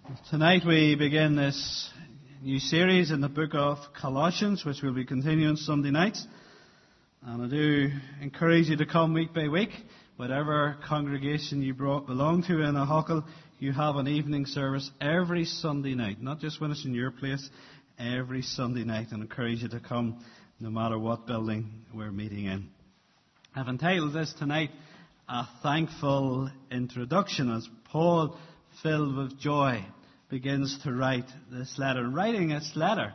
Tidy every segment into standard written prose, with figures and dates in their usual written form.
Tonight we begin this new series in the book of Colossians, which will be continuing Sunday nights. And I do encourage you to come week by week. Whatever congregation you belong to in Aughacall, you have an evening service every Sunday night. Not just when it's in your place, every Sunday night. And I encourage you to come no matter what building we're meeting in. I've entitled this tonight, A Thankful Introduction, as Paul, filled with joy, begins to write this letter. Writing this letter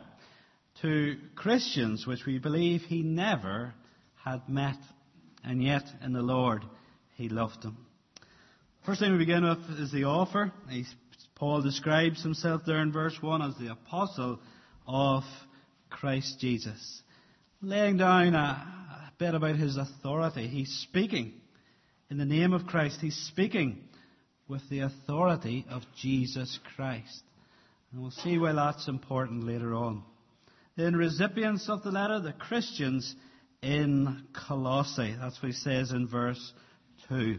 to Christians which we believe he never had met, and yet in the Lord he loved them. First thing we begin with is the author. Paul describes himself there in verse 1 as the apostle of Christ Jesus, laying down a bit about his authority. He's speaking in the name of Christ. He's speaking with the authority of Jesus Christ. And we'll see why that's important later on. Then recipients of the letter, the Christians in Colossae. That's what he says in verse 2.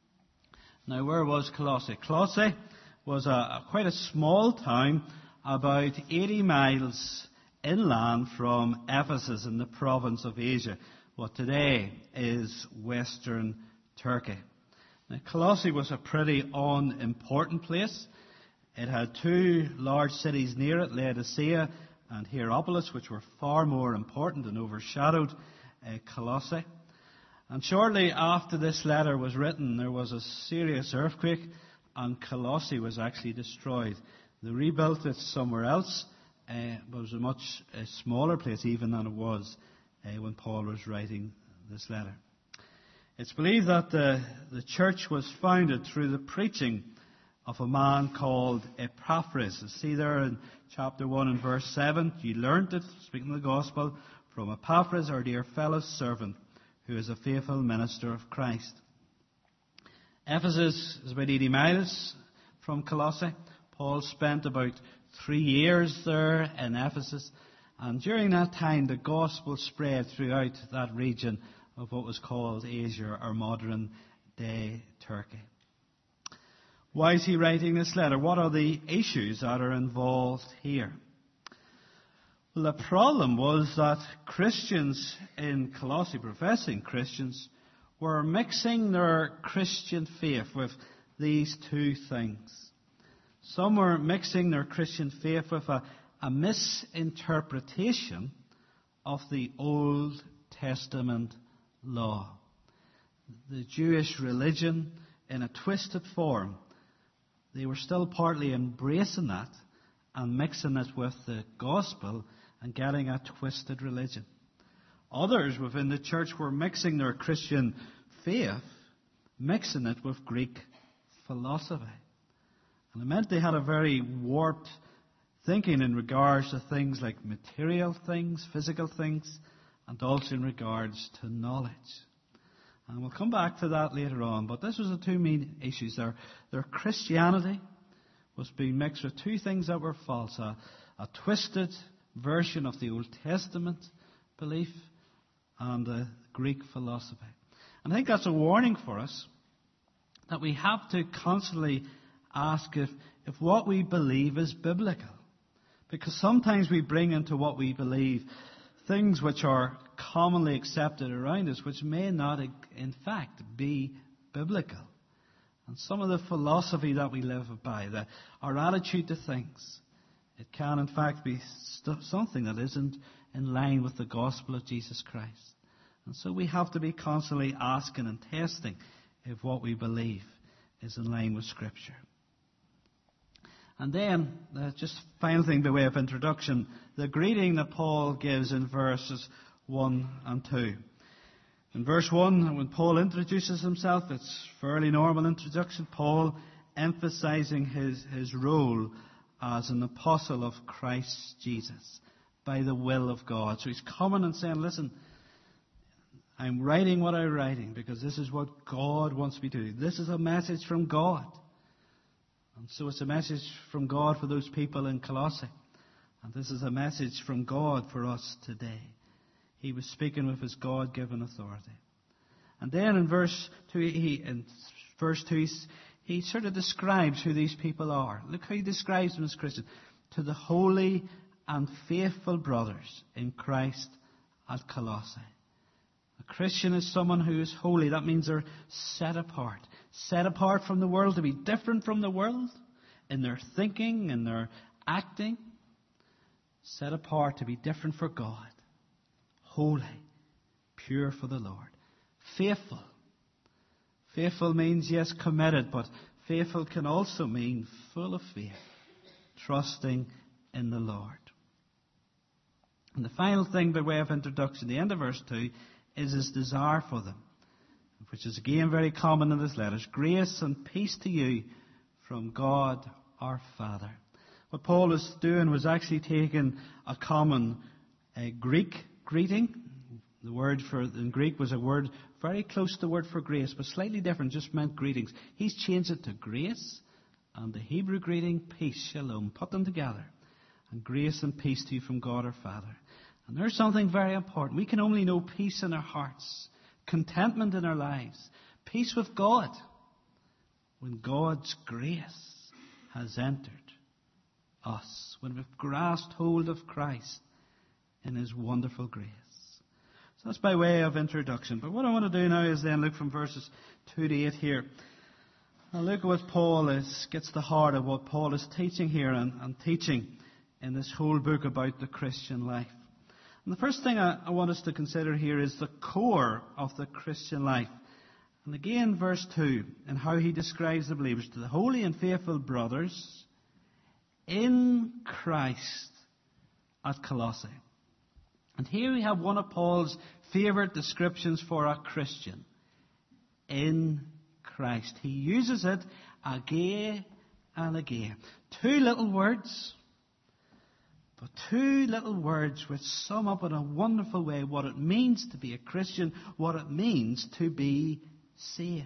Now, where was Colossae? Colossae was quite a small town, about 80 miles inland from Ephesus in the province of Asia, what today is Western Turkey. Now, Colossae was a pretty unimportant place. It had two large cities near it, Laodicea and Hierapolis, which were far more important and overshadowed Colossae. And shortly after this letter was written, there was a serious earthquake, and Colossae was actually destroyed. They rebuilt it somewhere else, but it was a much smaller place even than it was when Paul was writing this letter. It's believed that the church was founded through the preaching of a man called Epaphras. You see there in chapter 1 and verse 7, you learned it, speaking of the gospel, from Epaphras, our dear fellow servant, who is a faithful minister of Christ. Ephesus is about 80 miles from Colossae. Paul spent about 3 years there in Ephesus, and during that time the gospel spread throughout that region of what was called Asia, or modern-day Turkey. Why is he writing this letter? What are the issues that are involved here? Well, the problem was that Christians in Colossae, professing Christians, were mixing their Christian faith with these two things. Some were mixing their Christian faith with a misinterpretation of the Old Testament law. The Jewish religion in a twisted form. They were still partly embracing that and mixing it with the gospel and getting a twisted religion. Others within the church were mixing their Christian faith, mixing it with Greek philosophy. And it meant they had a very warped thinking in regards to things like material things, physical things, and also in regards to knowledge. And we'll come back to that later on. But this was the two main issues. Their Christianity was being mixed with two things that were false. A twisted version of the Old Testament belief and a Greek philosophy. And I think that's a warning for us, that we have to constantly ask if what we believe is biblical. Because sometimes we bring into what we believe things which are commonly accepted around us, which may not, in fact, be biblical. And some of the philosophy that we live by, our attitude to things, it can, in fact, be something that isn't in line with the gospel of Jesus Christ. And so we have to be constantly asking and testing if what we believe is in line with Scripture. And then, just final thing by way of introduction, the greeting that Paul gives in verses 1 and 2. In verse 1, when Paul introduces himself, it's a fairly normal introduction. Paul emphasizing his role as an apostle of Christ Jesus by the will of God. So he's coming and saying, listen, I'm writing what I'm writing because this is what God wants me to do. This is a message from God. And so it's a message from God for those people in Colossae. And this is a message from God for us today. He was speaking with his God-given authority. And then in verse 2, he sort of describes who these people are. Look how he describes them as Christians. To the holy and faithful brothers in Christ at Colossae. A Christian is someone who is holy. That means they're set apart. Set apart from the world, to be different from the world in their thinking, in their acting. Set apart to be different for God. Holy. Pure for the Lord. Faithful. Faithful means, yes, committed, but faithful can also mean full of faith. Trusting in the Lord. And the final thing by way of introduction, the end of verse 2, is his desire for them, which is again very common in his letters. Grace and peace to you from God our Father. What Paul was doing was actually taking a common Greek greeting. The word for in Greek was a word very close to the word for grace, but slightly different, just meant greetings. He's changed it to grace, and the Hebrew greeting, peace, shalom. Put them together. And grace and peace to you from God our Father. And there's something very important. We can only know peace in our hearts, contentment in our lives, peace with God, when God's grace has entered us, when we've grasped hold of Christ in his wonderful grace. So that's by way of introduction. But what I want to do now is then look from verses 2 to 8 here. And look at what Paul gets the heart of what Paul is teaching here and teaching in this whole book about the Christian life. And the first thing I want us to consider here is the core of the Christian life. And again, verse 2, and how he describes the believers. To the holy and faithful brothers in Christ at Colossae. And here we have one of Paul's favourite descriptions for a Christian. In Christ. He uses it again and again. Two little words, but two little words which sum up in a wonderful way what it means to be a Christian, what it means to be saved.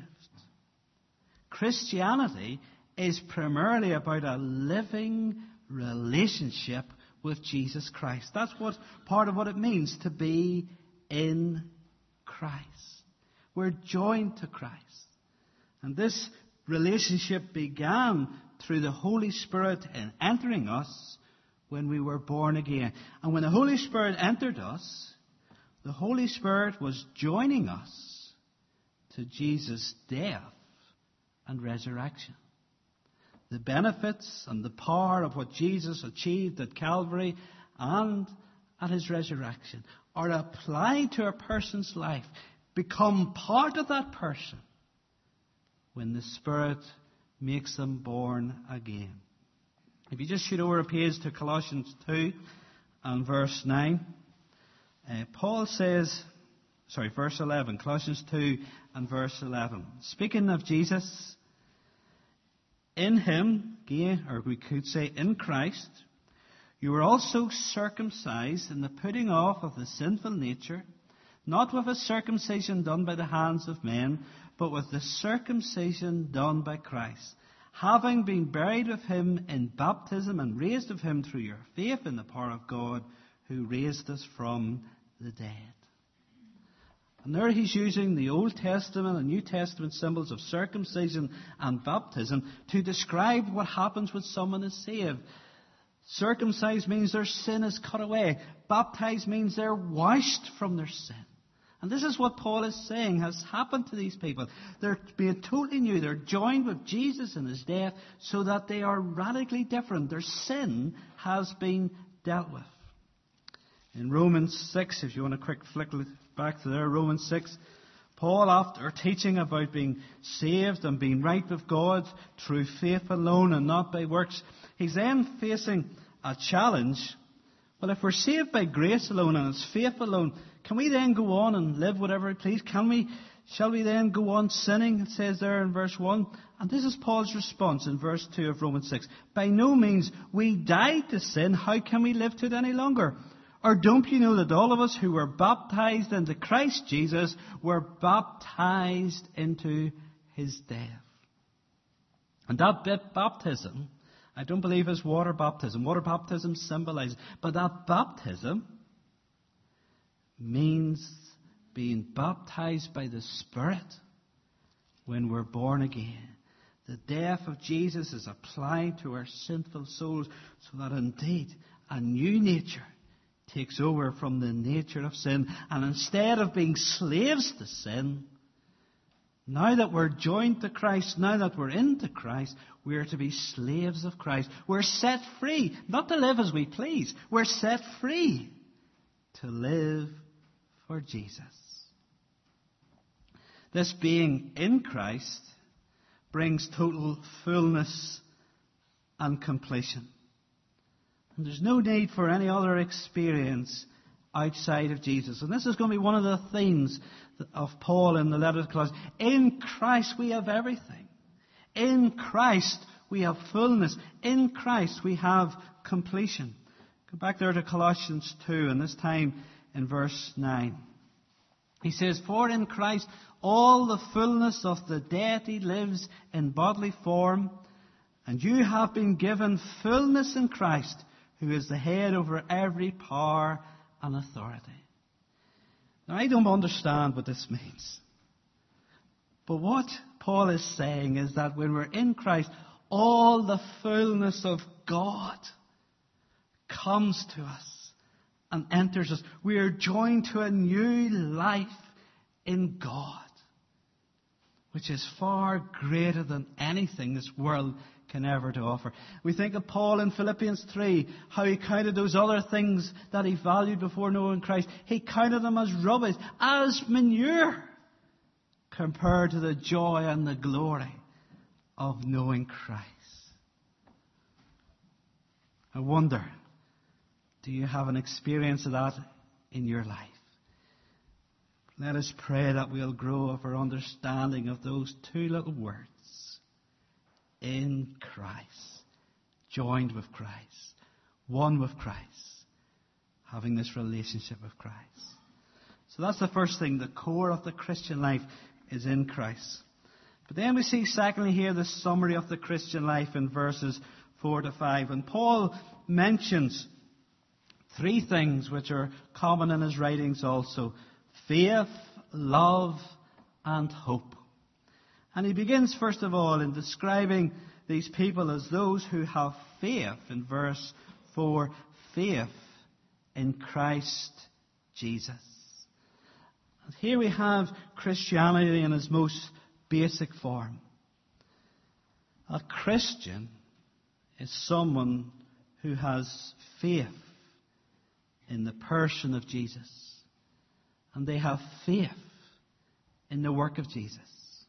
Christianity is primarily about a living relationship with Jesus Christ. That's what part of what it means to be in Christ. We're joined to Christ. And this relationship began through the Holy Spirit in entering us when we were born again. And when the Holy Spirit entered us, the Holy Spirit was joining us to Jesus' death and resurrection. The benefits and the power of what Jesus achieved at Calvary and at his resurrection are applied to a person's life, become part of that person when the Spirit makes them born again. If you just shoot over a page to Colossians 2 and verse 9, Paul says, verse 11, Colossians 2 and verse 11. Speaking of Jesus, in him, or we could say in Christ, you were also circumcised in the putting off of the sinful nature, not with a circumcision done by the hands of men, but with the circumcision done by Christ, having been buried with him in baptism and raised with him through your faith in the power of God who raised us from the dead. And there he's using the Old Testament and New Testament symbols of circumcision and baptism to describe what happens when someone is saved. Circumcised means their sin is cut away. Baptized means they're washed from their sin. And this is what Paul is saying has happened to these people. They're being totally new. They're joined with Jesus in his death so that they are radically different. Their sin has been dealt with. In Romans 6, if you want a quick flick back to there, Romans 6, Paul, after teaching about being saved and being right with God through faith alone and not by works, he's then facing a challenge. Well, if we're saved by grace alone and it's faith alone, can we then go on and live whatever we please? Shall we then go on sinning? It says there in verse 1. And this is Paul's response in verse 2 of Romans 6. By no means, we died to sin. How can we live to it any longer? Or don't you know that all of us who were baptized into Christ Jesus were baptized into his death? And that bit baptism, I don't believe is water baptism. Water baptism symbolizes. But that baptism means being baptized by the Spirit when we're born again. The death of Jesus is applied to our sinful souls so that indeed a new nature takes over from the nature of sin. And instead of being slaves to sin, now that we're joined to Christ, now that we're into Christ, we are to be slaves of Christ. We're set free, not to live as we please. We're set free to live for Jesus. This being in Christ brings total fullness and completion. And there's no need for any other experience outside of Jesus. And this is going to be one of the themes of Paul in the letter to Colossians. In Christ we have everything. In Christ we have fullness. In Christ we have completion. Go back there to Colossians 2, and this time in verse 9. He says, "For in Christ all the fullness of the deity lives in bodily form, and you have been given fullness in Christ, who is the head over every power and authority." Now, I don't understand what this means. But what Paul is saying is that when we're in Christ, all the fullness of God comes to us and enters us. We are joined to a new life in God, which is far greater than anything this world can ever to offer. We think of Paul in Philippians 3, how he counted those other things that he valued before knowing Christ. He counted them as rubbish, as manure, compared to the joy and the glory of knowing Christ. I wonder, do you have an experience of that in your life? Let us pray that we'll grow of our understanding of those two little words. In Christ. Joined with Christ. One with Christ. Having this relationship with Christ. So that's the first thing. The core of the Christian life is in Christ. But then we see secondly here the summary of the Christian life in verses 4 to 5. And Paul mentions three things which are common in his writings also. Faith, love, and hope. And he begins, first of all, in describing these people as those who have faith, in verse 4, faith in Christ Jesus. And here we have Christianity in its most basic form. A Christian is someone who has faith in the person of Jesus. And they have faith in the work of Jesus.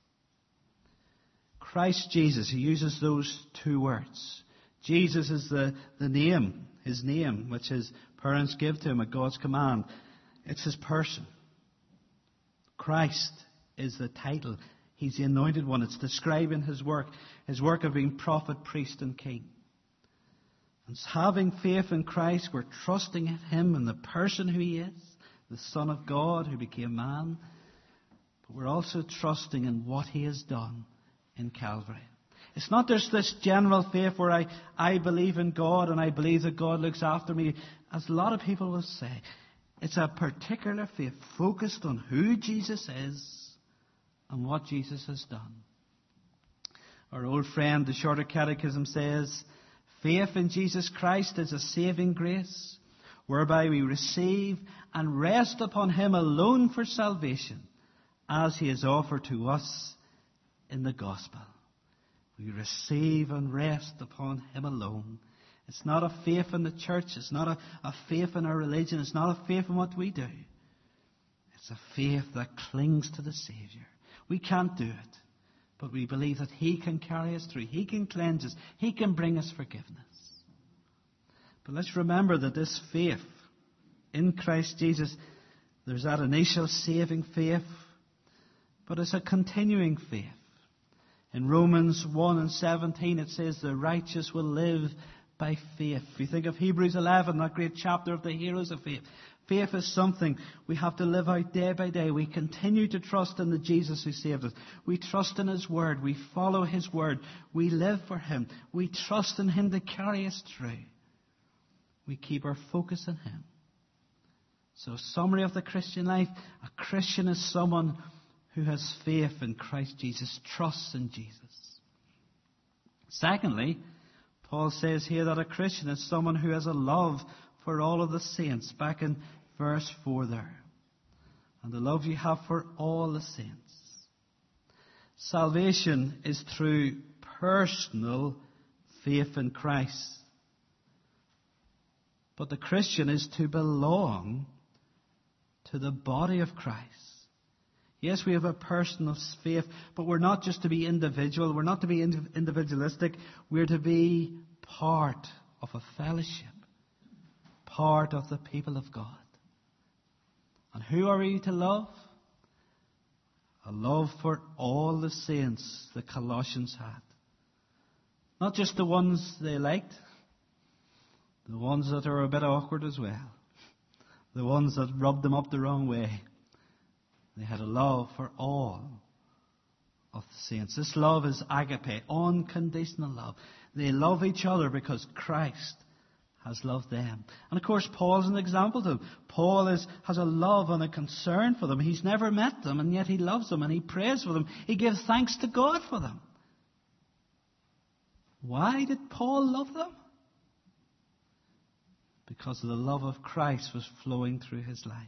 Christ Jesus, he uses those two words. Jesus is the name, his name, which his parents give to him at God's command. It's his person. Christ is the title. He's the anointed one. It's describing his work of being prophet, priest, and king. And having faith in Christ, we're trusting in him and the person who he is, the Son of God who became man. But we're also trusting in what he has done in Calvary. It's not just this general faith where I believe in God and I believe that God looks after me, as a lot of people will say. It's a particular faith focused on who Jesus is and what Jesus has done. Our old friend, the Shorter Catechism, says, faith in Jesus Christ is a saving grace, whereby we receive and rest upon him alone for salvation, as he is offered to us in the gospel. We receive and rest upon him alone. It's not a faith in the church. It's not a faith in our religion. It's not a faith in what we do. It's a faith that clings to the Savior. We can't do it, but we believe that he can carry us through. He can cleanse us. He can bring us forgiveness. But let's remember that this faith in Christ Jesus, there's that initial saving faith, but it's a continuing faith. In Romans 1:17 it says the righteous will live by faith. If you think of Hebrews 11, that great chapter of the heroes of faith. Faith is something we have to live out day by day. We continue to trust in the Jesus who saved us. We trust in his word. We follow his word. We live for him. We trust in him to carry us through. We keep our focus on him. So, summary of the Christian life. A Christian is someone who has faith in Christ Jesus, trusts in Jesus. Secondly, Paul says here that a Christian is someone who has a love for all of the saints, back in verse 4 there. And the love you have for all the saints. Salvation is through personal faith in Christ. But the Christian is to belong to the body of Christ. Yes, we have a personal faith, but we're not just to be individual. We're not to be individualistic. We're to be part of a fellowship, part of the people of God. And who are we to love? A love for all the saints the Colossians had. Not just the ones they liked, the ones that are a bit awkward as well, the ones that rubbed them up the wrong way. They had a love for all of the saints. This love is agape, unconditional love. They love each other because Christ has loved them. And of course, Paul's an example to them. Paul has a love and a concern for them. He's never met them, and yet he loves them and he prays for them. He gives thanks to God for them. Why did Paul love them? Because the love of Christ was flowing through his life.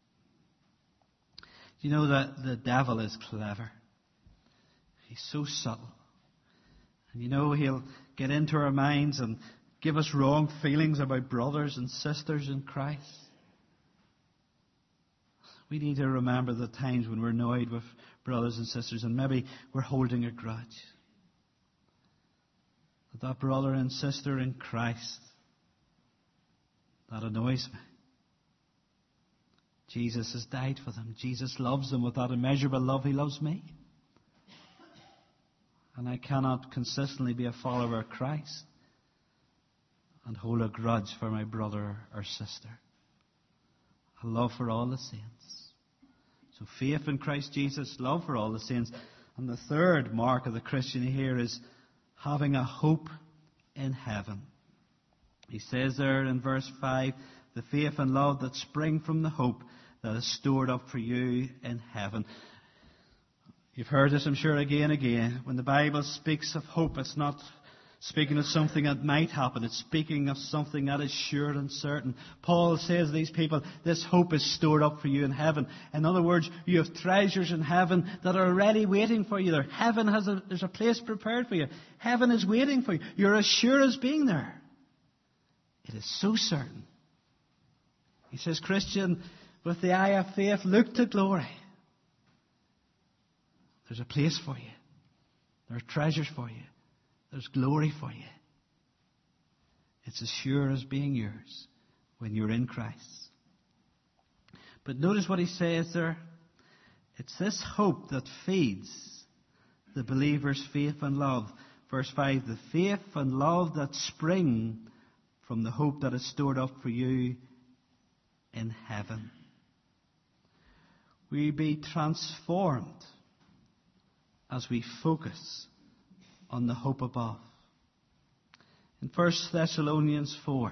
You know that the devil is clever. He's so subtle. And you know he'll get into our minds and give us wrong feelings about brothers and sisters in Christ. We need to remember the times when we're annoyed with brothers and sisters and maybe we're holding a grudge. But that brother and sister in Christ, that annoys me. Jesus has died for them. Jesus loves them with that immeasurable love. He loves me. And I cannot consistently be a follower of Christ and hold a grudge for my brother or sister. A love for all the saints. So faith in Christ Jesus, love for all the saints. And the third mark of the Christian here is having a hope in heaven. He says there in verse 5, the faith and love that spring from the hope that is stored up for you in heaven. You've heard this, I'm sure, again and again. When the Bible speaks of hope, it's not speaking of something that might happen. It's speaking of something that is sure and certain. Paul says to these people, this hope is stored up for you in heaven. In other words, you have treasures in heaven that are already waiting for you there. Heaven there's a place prepared for you. Heaven is waiting for you. You're as sure as being there. It is so certain. He says, Christian, with the eye of faith, look to glory. There's a place for you. There are treasures for you. There's glory for you. It's as sure as being yours when you're in Christ. But notice what he says there. It's this hope that feeds the believer's faith and love. Verse 5, the faith and love that spring from the hope that is stored up for you in heaven. We be transformed as we focus on the hope above. In 1 Thessalonians 4,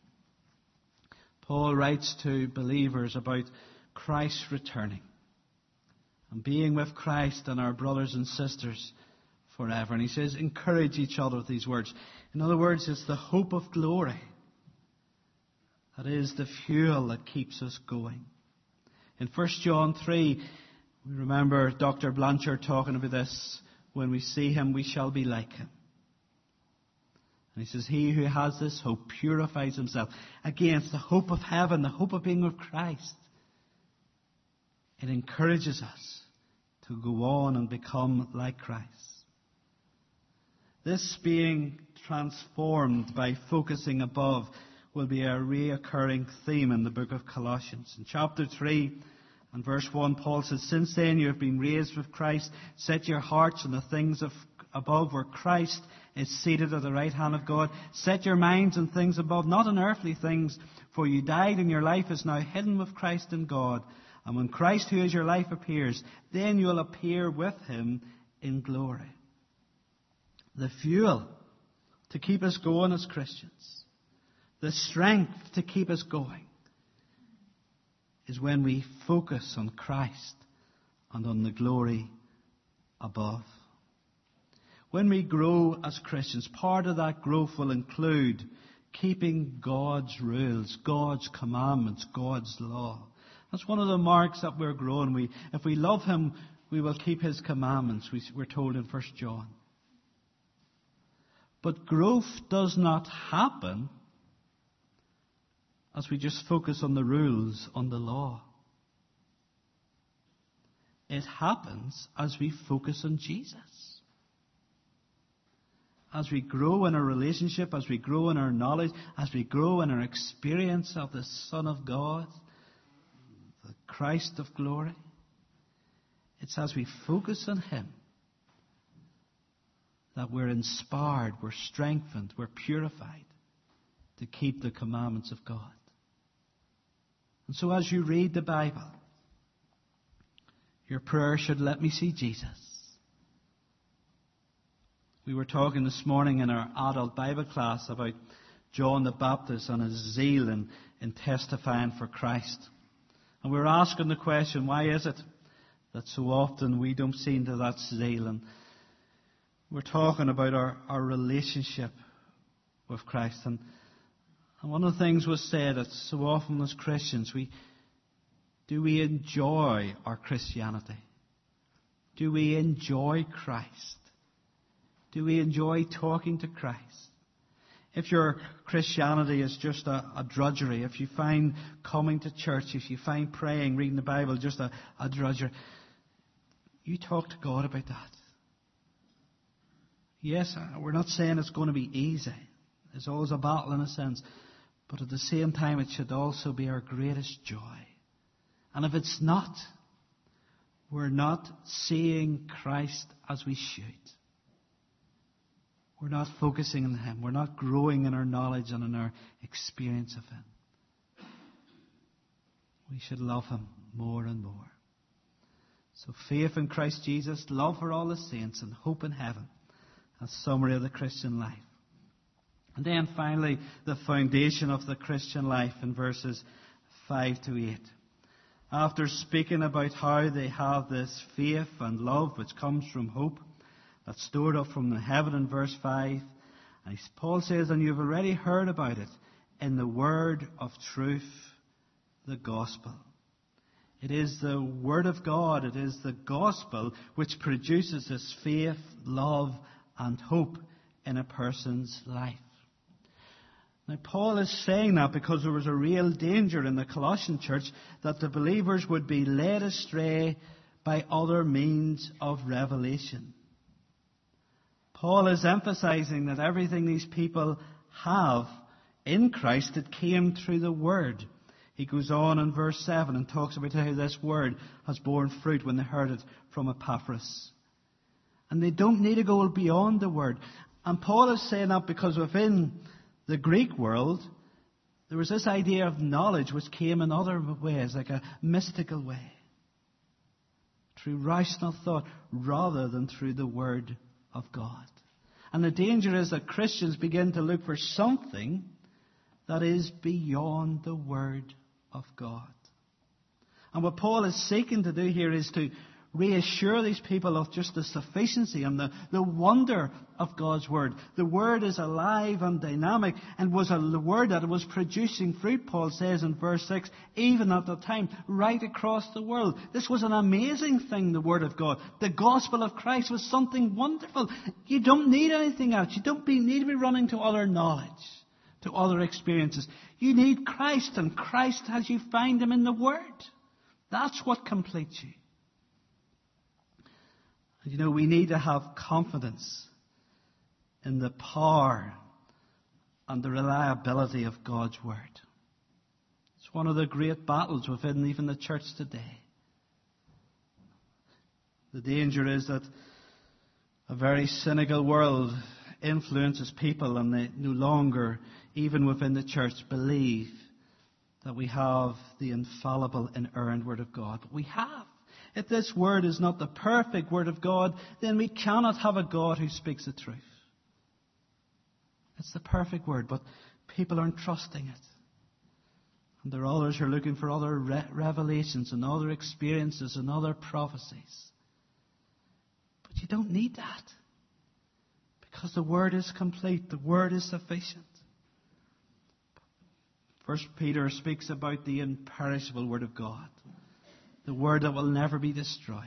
Paul writes to believers about Christ returning and being with Christ and our brothers and sisters forever. And he says, encourage each other with these words. In other words, it's the hope of glory that is the fuel that keeps us going. In 1 John 3, we remember Dr. Blanchard talking about this. When we see him, we shall be like him. And he says, he who has this hope purifies himself. Again, it's the hope of heaven, the hope of being with Christ. It encourages us to go on and become like Christ. This being transformed by focusing above will be a reoccurring theme in the book of Colossians. In chapter 3 and verse 1, Paul says, since then you have been raised with Christ, set your hearts on the things of above where Christ is seated at the right hand of God. Set your minds on things above, not on earthly things, for you died and your life is now hidden with Christ in God. And when Christ, who is your life, appears, then you will appear with him in glory. The fuel to keep us going as Christians, the strength to keep us going, is when we focus on Christ and on the glory above. When we grow as Christians, part of that growth will include keeping God's rules, God's commandments, God's law. That's one of the marks that we're growing. If we love Him, we will keep His commandments, we're told in 1 John. But growth does not happen as we just focus on the rules, on the law. It happens as we focus on Jesus. As we grow in our relationship, as we grow in our knowledge, as we grow in our experience of the Son of God, the Christ of glory, it's as we focus on Him that we're inspired, we're strengthened, we're purified to keep the commandments of God. And so as you read the Bible, your prayer should let me see Jesus. We were talking this morning in our adult Bible class about John the Baptist and his zeal in testifying for Christ. And we were asking the question, why is it that so often we don't see into that zeal? And we're talking about our relationship with Christ. And one of the things was said that so often as Christians, do we enjoy our Christianity? Do we enjoy Christ? Do we enjoy talking to Christ? If your Christianity is just a drudgery, if you find coming to church, if you find praying, reading the Bible just a drudgery, you talk to God about that. Yes, we're not saying it's going to be easy. It's always a battle in a sense. But at the same time, it should also be our greatest joy. And if it's not, we're not seeing Christ as we should. We're not focusing on Him. We're not growing in our knowledge and in our experience of Him. We should love Him more and more. So faith in Christ Jesus, love for all the saints, and hope in heaven. A summary of the Christian life. And then finally, the foundation of the Christian life in verses 5 to 8. After speaking about how they have this faith and love which comes from hope, that's stored up from the heaven in verse 5. And Paul says, and you've already heard about it in the word of truth, the gospel. It is the word of God, it is the gospel which produces this faith, love, and hope in a person's life. Now, Paul is saying that because there was a real danger in the Colossian church that the believers would be led astray by other means of revelation. Paul is emphasizing that everything these people have in Christ, it came through the Word. He goes on in verse 7 and talks about how this Word has borne fruit when they heard it from Epaphras. And they don't need to go beyond the Word. And Paul is saying that because within the Greek world, there was this idea of knowledge which came in other ways, like a mystical way. Through rational thought, rather than through the Word of God. And the danger is that Christians begin to look for something that is beyond the Word of God. And what Paul is seeking to do here is to reassure these people of just the sufficiency and the wonder of God's Word. The Word is alive and dynamic and was a Word that was producing fruit, Paul says in verse 6, even at the time, right across the world. This was an amazing thing, the Word of God. The gospel of Christ was something wonderful. You don't need anything else. You don't need to be running to other knowledge, to other experiences. You need Christ, and Christ as you find Him in the Word. That's what completes you. You know, we need to have confidence in the power and the reliability of God's Word. It's one of the great battles within even the church today. The danger is that a very cynical world influences people, and they no longer, even within the church, believe that we have the infallible, inerrant Word of God. But we have. If this Word is not the perfect Word of God, then we cannot have a God who speaks the truth. It's the perfect Word, but people aren't trusting it. And there are others who are looking for other revelations and other experiences and other prophecies. But you don't need that. Because the Word is complete. The Word is sufficient. First Peter speaks about the imperishable Word of God. The Word that will never be destroyed.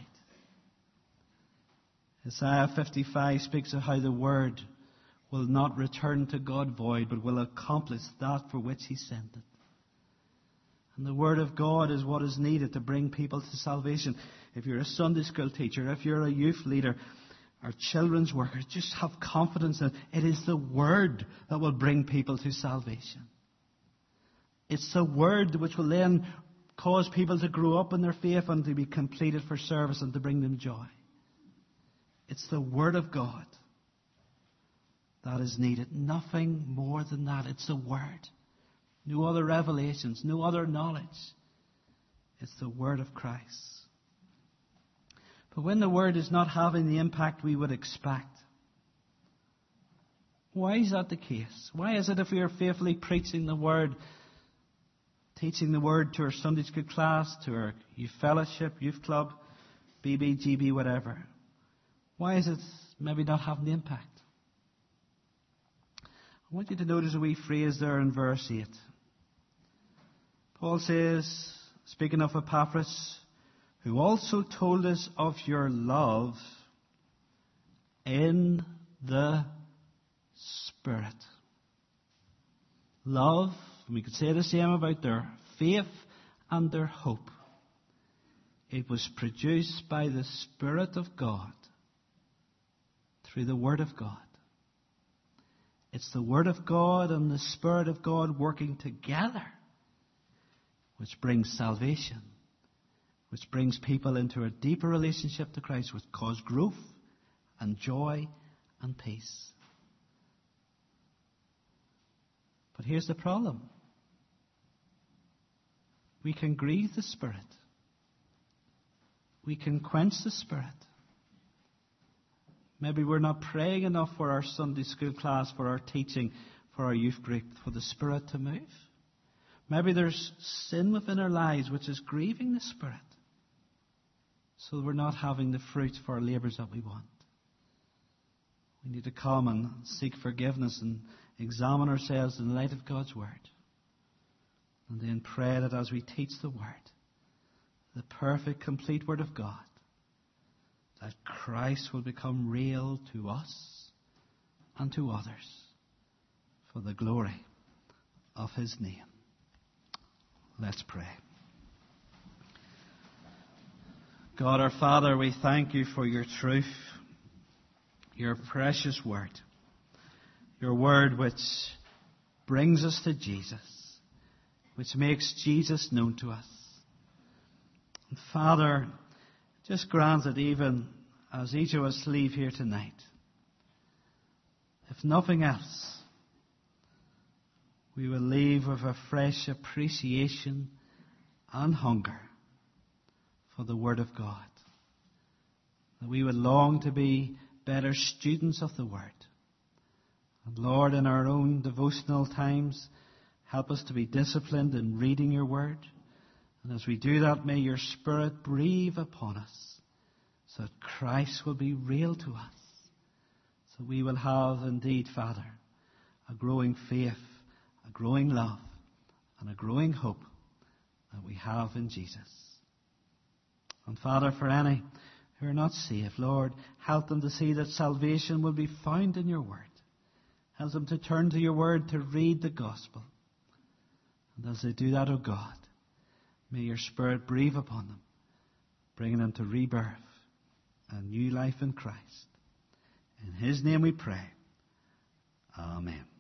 Isaiah 55 speaks of how the Word will not return to God void, but will accomplish that for which He sent it. And the Word of God is what is needed to bring people to salvation. If you're a Sunday school teacher, if you're a youth leader, or children's worker, just have confidence that it is the Word that will bring people to salvation. It's the Word which will then cause people to grow up in their faith and to be completed for service and to bring them joy. It's the Word of God that is needed. Nothing more than that. It's the Word. No other revelations, no other knowledge. It's the Word of Christ. But when the Word is not having the impact we would expect, why is that the case? Why is it if we are faithfully preaching the Word, teaching the Word to our Sunday school class, to our youth fellowship, youth club, BBGB, whatever, why is it maybe not having the impact? I want you to notice a wee phrase there in verse 8. Paul says, speaking of Epaphras, who also told us of your love in the Spirit. Love, we could say the same about their faith and their hope. It was produced by the Spirit of God through the Word of God. It's the Word of God and the Spirit of God working together which brings salvation, which brings people into a deeper relationship to Christ, which cause growth and joy and peace. But here's the problem. We can grieve the Spirit. We can quench the Spirit. Maybe we're not praying enough for our Sunday school class, for our teaching, for our youth group, for the Spirit to move. Maybe there's sin within our lives which is grieving the Spirit. So we're not having the fruit for our labours that we want. We need to come and seek forgiveness and examine ourselves in the light of God's Word. And then pray that as we teach the Word, the perfect, complete Word of God, that Christ will become real to us and to others for the glory of His name. Let's pray. God our Father, we thank You for Your truth, Your precious Word, Your Word which brings us to Jesus, which makes Jesus known to us. And Father, just grant that even as each of us leave here tonight, if nothing else, we will leave with a fresh appreciation and hunger for the Word of God. That we would long to be better students of the Word. And Lord, in our own devotional times, help us to be disciplined in reading Your Word. And as we do that, may Your Spirit breathe upon us so that Christ will be real to us. So we will have indeed, Father, a growing faith, a growing love, and a growing hope that we have in Jesus. And Father, for any who are not saved, Lord, help them to see that salvation will be found in Your Word. Help them to turn to Your Word to read the Gospel. And as they do that, O God, may Your Spirit breathe upon them, bringing them to rebirth and new life in Christ. In His name we pray. Amen.